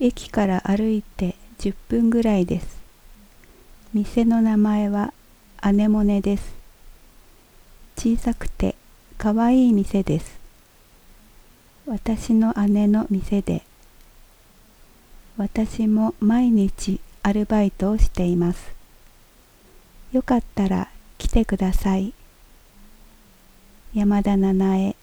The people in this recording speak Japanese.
駅から歩いて10分ぐらいです。店の名前はアネモネです。小さくてかわいい店です。私の姉の店で、私も毎日アルバイトをしています。よかったら来てください。山田七重。